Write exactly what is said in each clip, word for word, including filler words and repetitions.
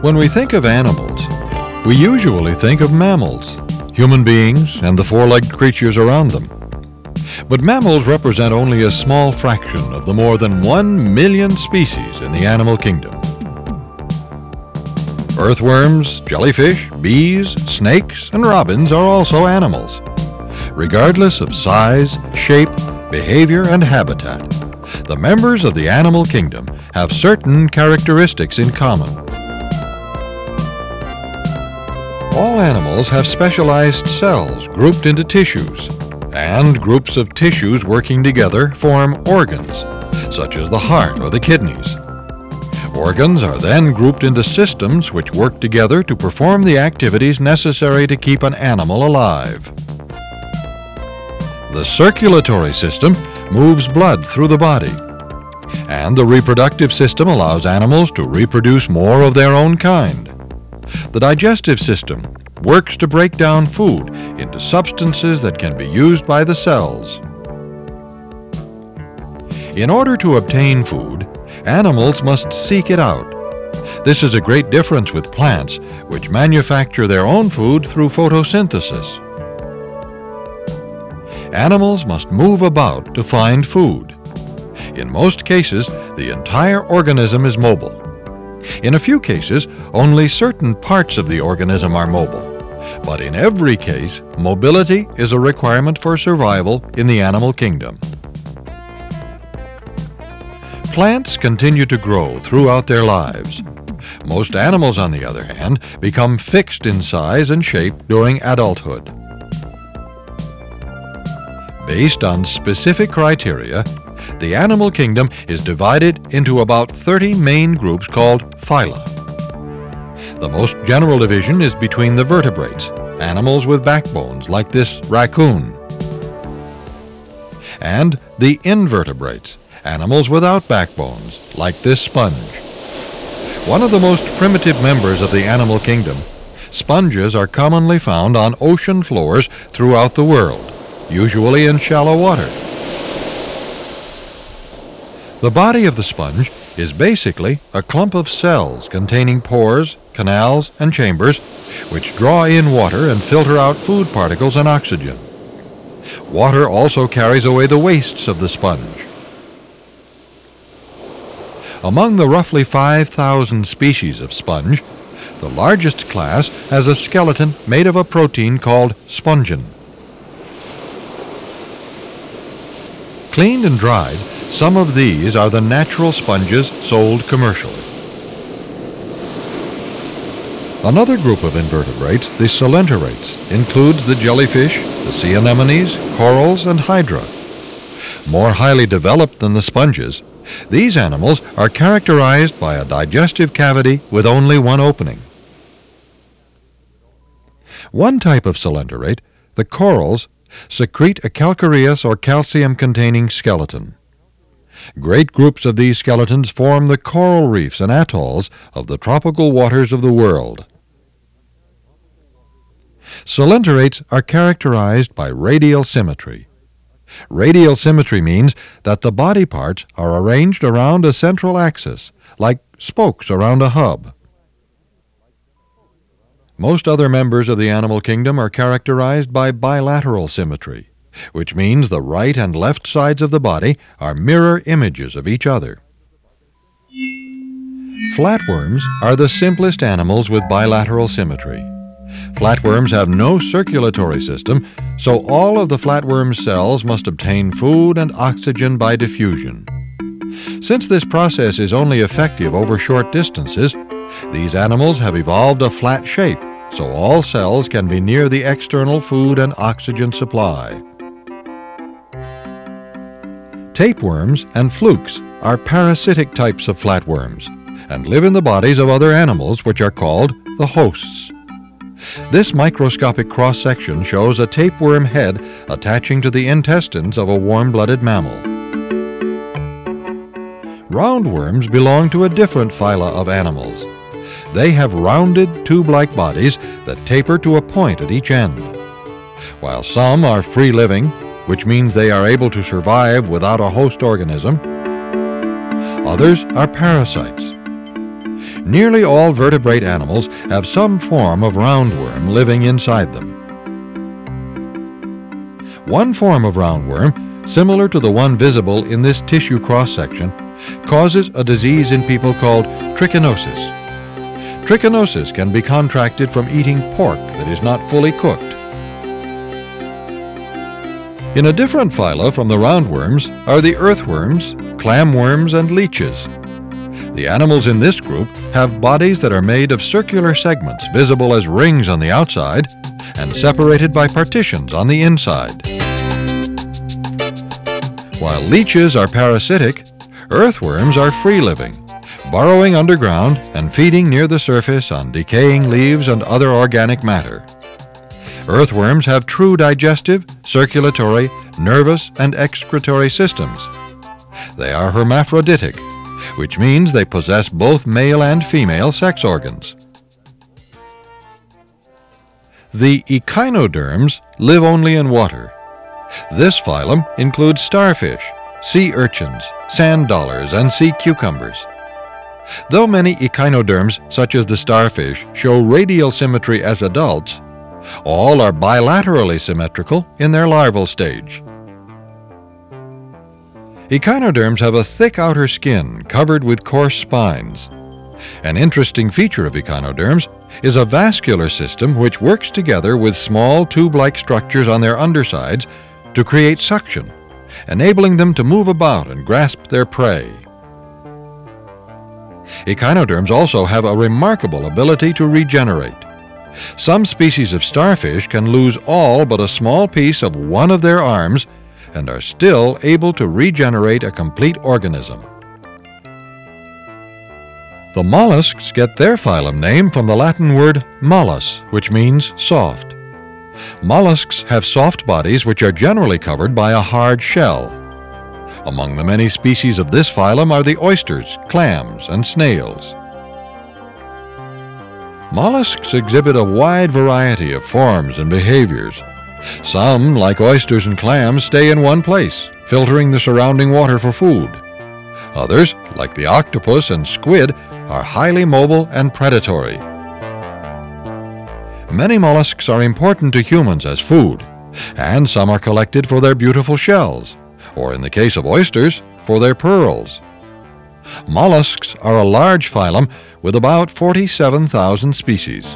When we think of animals, we usually think of mammals, human beings, and the four-legged creatures around them. But mammals represent only a small fraction of the more than one million species in the animal kingdom. Earthworms, jellyfish, bees, snakes, and robins are also animals. Regardless of size, shape, behavior, and habitat, the members of the animal kingdom have certain characteristics in common. All animals have specialized cells grouped into tissues, and groups of tissues working together form organs, such as the heart or the kidneys. Organs are then grouped into systems which work together to perform the activities necessary to keep an animal alive. The circulatory system moves blood through the body, and the reproductive system allows animals to reproduce more of their own kind. The digestive system works to break down food into substances that can be used by the cells. In order to obtain food, animals must seek it out. This is a great difference with plants, which manufacture their own food through photosynthesis. Animals must move about to find food. In most cases, the entire organism is mobile. In a few cases, only certain parts of the organism are mobile. But in every case, mobility is a requirement for survival in the animal kingdom. Plants continue to grow throughout their lives. Most animals, on the other hand, become fixed in size and shape during adulthood. Based on specific criteria, the animal kingdom is divided into about thirty main groups called phyla. The most general division is between the vertebrates, animals with backbones like this raccoon, and the invertebrates, animals without backbones like this sponge. One of the most primitive members of the animal kingdom, sponges are commonly found on ocean floors throughout the world, usually in shallow water. The body of the sponge is basically a clump of cells containing pores, canals, and chambers which draw in water and filter out food particles and oxygen. Water also carries away the wastes of the sponge. Among the roughly five thousand species of sponge, the largest class has a skeleton made of a protein called spongin. Cleaned and dried, some of these are the natural sponges sold commercially. Another group of invertebrates, the coelenterates, includes the jellyfish, the sea anemones, corals, and hydra. More highly developed than the sponges, these animals are characterized by a digestive cavity with only one opening. One type of coelenterate, the corals, secrete a calcareous or calcium-containing skeleton. Great groups of these skeletons form the coral reefs and atolls of the tropical waters of the world. Coelenterates are characterized by radial symmetry. Radial symmetry means that the body parts are arranged around a central axis, like spokes around a hub. Most other members of the animal kingdom are characterized by bilateral symmetry, which means the right and left sides of the body are mirror images of each other. Flatworms are the simplest animals with bilateral symmetry. Flatworms have no circulatory system, so all of the flatworm's cells must obtain food and oxygen by diffusion. Since this process is only effective over short distances, these animals have evolved a flat shape, so all cells can be near the external food and oxygen supply. Tapeworms and flukes are parasitic types of flatworms and live in the bodies of other animals which are called the hosts. This microscopic cross-section shows a tapeworm head attaching to the intestines of a warm-blooded mammal. Roundworms belong to a different phyla of animals. They have rounded, tube-like bodies that taper to a point at each end. While some are free-living, which means they are able to survive without a host organism, others are parasites. Nearly all vertebrate animals have some form of roundworm living inside them. One form of roundworm, similar to the one visible in this tissue cross-section, causes a disease in people called trichinosis. Trichinosis can be contracted from eating pork that is not fully cooked. In a different phyla from the roundworms are the earthworms, clamworms, and leeches. The animals in this group have bodies that are made of circular segments visible as rings on the outside and separated by partitions on the inside. While leeches are parasitic, earthworms are free-living, burrowing underground and feeding near the surface on decaying leaves and other organic matter. Earthworms have true digestive, circulatory, nervous, and excretory systems. They are hermaphroditic, which means they possess both male and female sex organs. The echinoderms live only in water. This phylum includes starfish, sea urchins, sand dollars, and sea cucumbers. Though many echinoderms, such as the starfish, show radial symmetry as adults, all are bilaterally symmetrical in their larval stage. Echinoderms have a thick outer skin covered with coarse spines. An interesting feature of echinoderms is a vascular system which works together with small tube-like structures on their undersides to create suction, enabling them to move about and grasp their prey. Echinoderms also have a remarkable ability to regenerate. Some species of starfish can lose all but a small piece of one of their arms and are still able to regenerate a complete organism. The mollusks get their phylum name from the Latin word mollus, which means soft. Mollusks have soft bodies which are generally covered by a hard shell. Among the many species of this phylum are the oysters, clams, and snails. Mollusks exhibit a wide variety of forms and behaviors. Some, like oysters and clams, stay in one place, filtering the surrounding water for food. Others, like the octopus and squid, are highly mobile and predatory. Many mollusks are important to humans as food, and some are collected for their beautiful shells, or in the case of oysters, for their pearls. Mollusks are a large phylum with about forty-seven thousand species.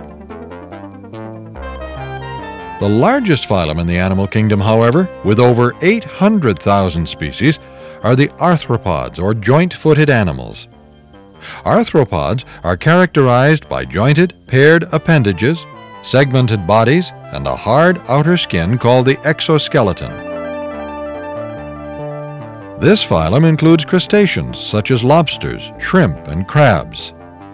The largest phylum in the animal kingdom, however, with over eight hundred thousand species, are the arthropods, or joint-footed animals. Arthropods are characterized by jointed, paired appendages, segmented bodies, and a hard outer skin called the exoskeleton. This phylum includes crustaceans such as lobsters, shrimp, and crabs,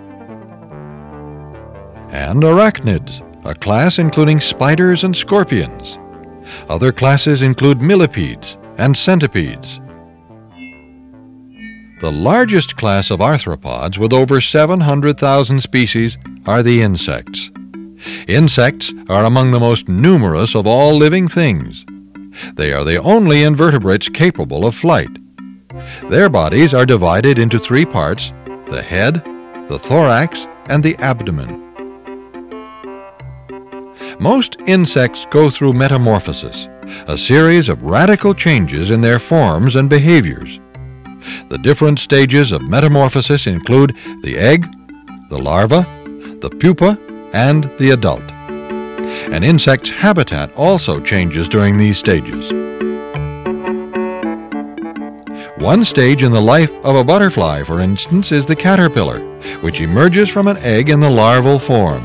and arachnids, a class including spiders and scorpions. Other classes include millipedes and centipedes. The largest class of arthropods, with over seven hundred thousand species, are the insects. Insects are among the most numerous of all living things. They are the only invertebrates capable of flight. Their bodies are divided into three parts: the head, the thorax, and the abdomen. Most insects go through metamorphosis, a series of radical changes in their forms and behaviors. The different stages of metamorphosis include the egg, the larva, the pupa, and the adult. An insect's habitat also changes during these stages. One stage in the life of a butterfly, for instance, is the caterpillar, which emerges from an egg in the larval form.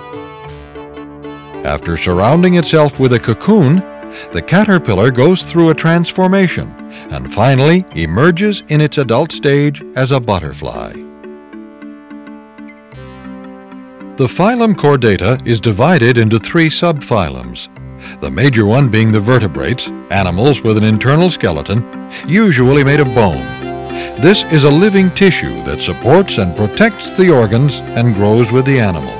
After surrounding itself with a cocoon, the caterpillar goes through a transformation and finally emerges in its adult stage as a butterfly. The phylum Chordata is divided into three subphylums, the major one being the vertebrates, animals with an internal skeleton, usually made of bone. This is a living tissue that supports and protects the organs and grows with the animal.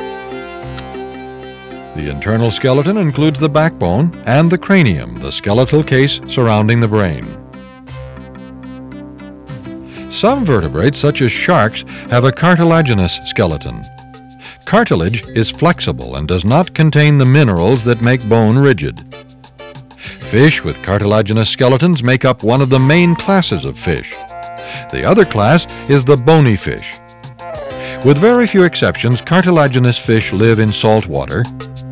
The internal skeleton includes the backbone and the cranium, the skeletal case surrounding the brain. Some vertebrates, such as sharks, have a cartilaginous skeleton. Cartilage is flexible and does not contain the minerals that make bone rigid. Fish with cartilaginous skeletons make up one of the main classes of fish. The other class is the bony fish. With very few exceptions, cartilaginous fish live in salt water,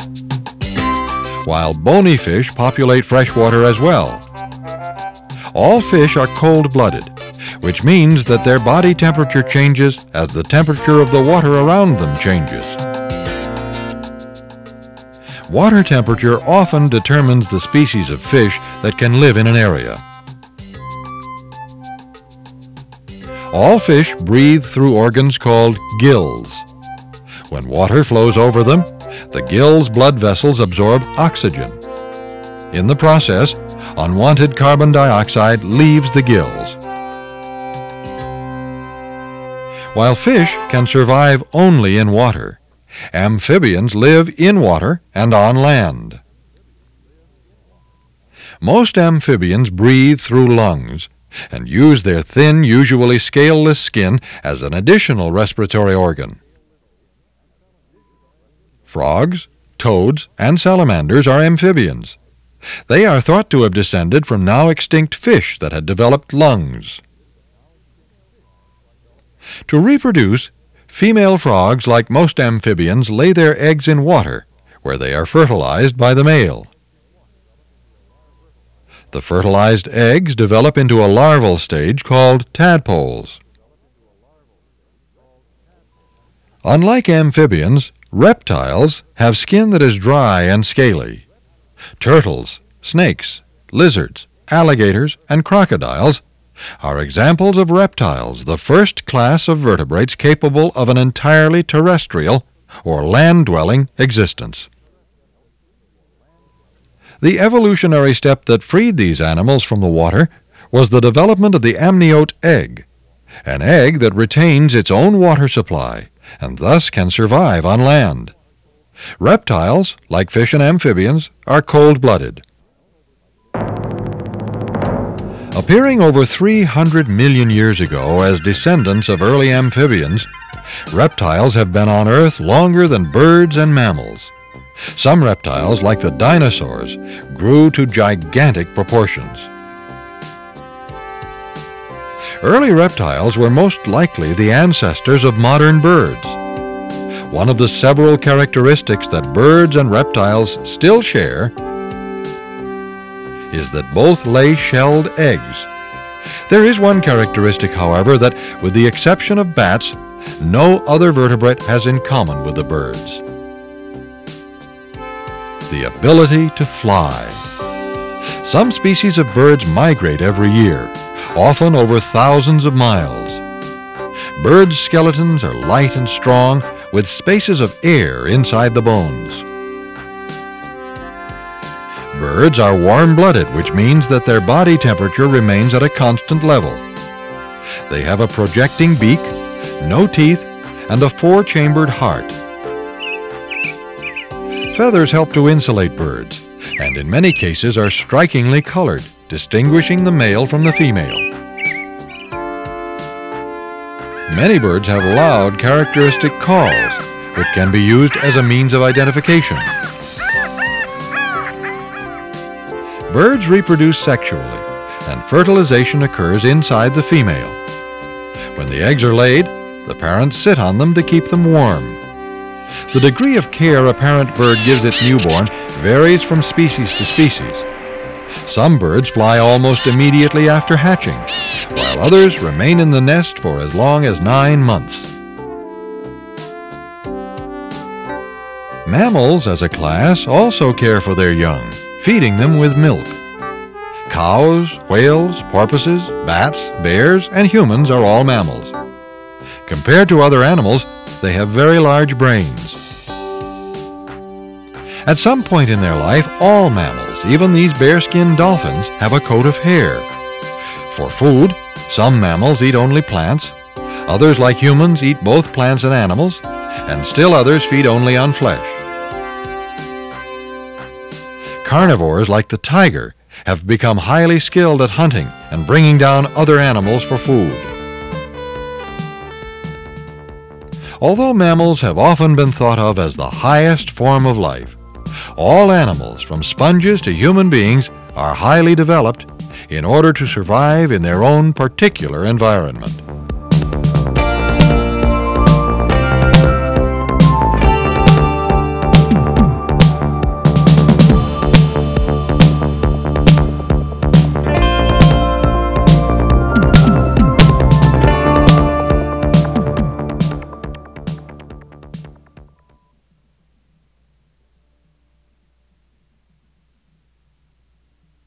while bony fish populate freshwater as well. All fish are cold-blooded, which means that their body temperature changes as the temperature of the water around them changes. Water temperature often determines the species of fish that can live in an area. All fish breathe through organs called gills. When water flows over them, the gills' blood vessels absorb oxygen. In the process, unwanted carbon dioxide leaves the gills. While fish can survive only in water, amphibians live in water and on land. Most amphibians breathe through lungs and use their thin, usually scaleless skin as an additional respiratory organ. Frogs, toads, and salamanders are amphibians. They are thought to have descended from now extinct fish that had developed lungs. To reproduce, female frogs, like most amphibians, lay their eggs in water, where they are fertilized by the male. The fertilized eggs develop into a larval stage called tadpoles. Unlike amphibians, reptiles have skin that is dry and scaly. Turtles, snakes, lizards, alligators, and crocodiles are examples of reptiles, the first class of vertebrates capable of an entirely terrestrial or land-dwelling existence. The evolutionary step that freed these animals from the water was the development of the amniote egg, an egg that retains its own water supply and thus can survive on land. Reptiles, like fish and amphibians, are cold-blooded. Appearing over three hundred million years ago as descendants of early amphibians, reptiles have been on Earth longer than birds and mammals. Some reptiles, like the dinosaurs, grew to gigantic proportions. Early reptiles were most likely the ancestors of modern birds. One of the several characteristics that birds and reptiles still share is that both lay shelled eggs. There is one characteristic, however, that, with the exception of bats, no other vertebrate has in common with the birds: the ability to fly. Some species of birds migrate every year, often over thousands of miles. Birds' skeletons are light and strong, with spaces of air inside the bones. Birds are warm-blooded, which means that their body temperature remains at a constant level. They have a projecting beak, no teeth, and a four-chambered heart. Feathers help to insulate birds, and in many cases are strikingly colored, distinguishing the male from the female. Many birds have loud, characteristic calls, which can be used as a means of identification. Birds reproduce sexually, and fertilization occurs inside the female. When the eggs are laid, the parents sit on them to keep them warm. The degree of care a parent bird gives its newborn varies from species to species. Some birds fly almost immediately after hatching, while others remain in the nest for as long as nine months. Mammals, as a class, also care for their young, feeding them with milk. Cows, whales, porpoises, bats, bears, and humans are all mammals. Compared to other animals, they have very large brains. At some point in their life, all mammals, even these bear-skinned dolphins, have a coat of hair. For food, some mammals eat only plants, others, like humans, eat both plants and animals, and still others feed only on flesh. Carnivores, like the tiger, have become highly skilled at hunting and bringing down other animals for food. Although mammals have often been thought of as the highest form of life, all animals, from sponges to human beings, are highly developed in order to survive in their own particular environment.